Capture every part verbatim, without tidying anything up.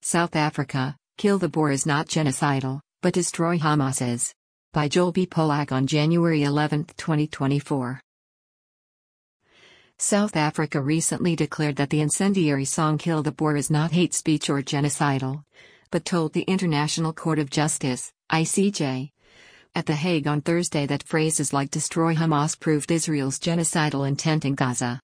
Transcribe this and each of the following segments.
South Africa, Kill the Boer is not genocidal, but destroy Hamas is. By Joel B. Polak on January eleventh, twenty twenty-four. South Africa recently declared that the incendiary song Kill the Boer is not hate speech or genocidal, but told the International Court of Justice, I C J, at The Hague on Thursday that phrases like destroy Hamas proved Israel's genocidal intent in Gaza.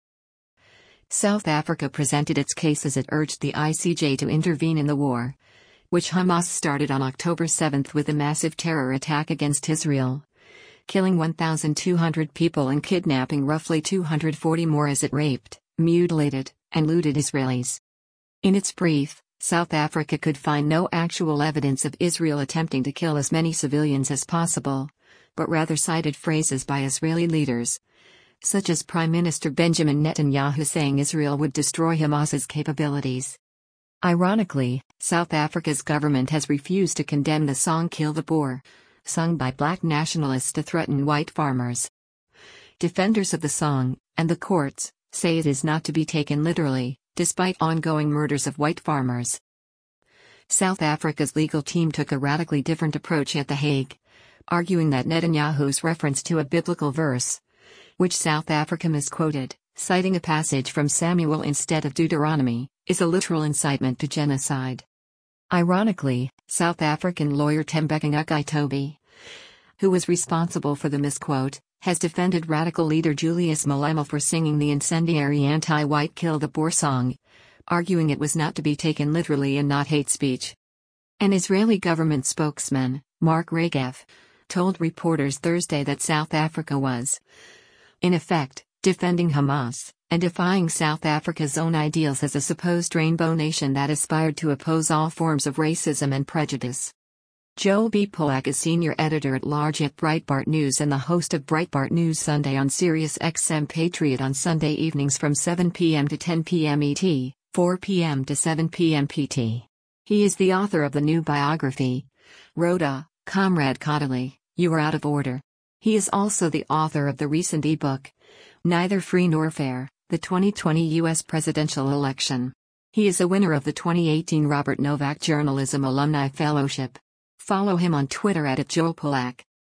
South Africa presented its case as it urged the I C J to intervene in the war, which Hamas started on October seventh with a massive terror attack against Israel, killing one thousand two hundred people and kidnapping roughly two hundred forty more as it raped, mutilated, and looted Israelis. In its brief, South Africa could find no actual evidence of Israel attempting to kill as many civilians as possible, but rather cited phrases by Israeli leaders, such as Prime Minister Benjamin Netanyahu saying Israel would destroy Hamas's capabilities. Ironically, South Africa's government has refused to condemn the song Kill the Boer, sung by black nationalists to threaten white farmers. Defenders of the song, and the courts, say it is not to be taken literally, despite ongoing murders of white farmers. South Africa's legal team took a radically different approach at The Hague, arguing that Netanyahu's reference to a biblical verse, which South Africa misquoted, citing a passage from Samuel instead of Deuteronomy, is a literal incitement to genocide. Ironically, South African lawyer Thembeka Ngcukaitobi, who was responsible for the misquote, has defended radical leader Julius Malema for singing the incendiary anti-white Kill the Boer song, arguing it was not to be taken literally and not hate speech. An Israeli government spokesman, Mark Regev, told reporters Thursday that South Africa was, in effect, defending Hamas, and defying South Africa's own ideals as a supposed rainbow nation that aspired to oppose all forms of racism and prejudice. Joel B. Polak is senior editor-at-large at Breitbart News and the host of Breitbart News Sunday on Sirius X M Patriot on Sunday evenings from seven p m to ten p m E T, four p m to seven p m P T. He is the author of the new biography, Rhoda, Comrade Caudalie, You Are Out of Order. He is also the author of the recent e-book, Neither Free Nor Fair, the twenty twenty U S Presidential Election. He is a winner of the twenty eighteen Robert Novak Journalism Alumni Fellowship. Follow him on Twitter at, at Joel Polak.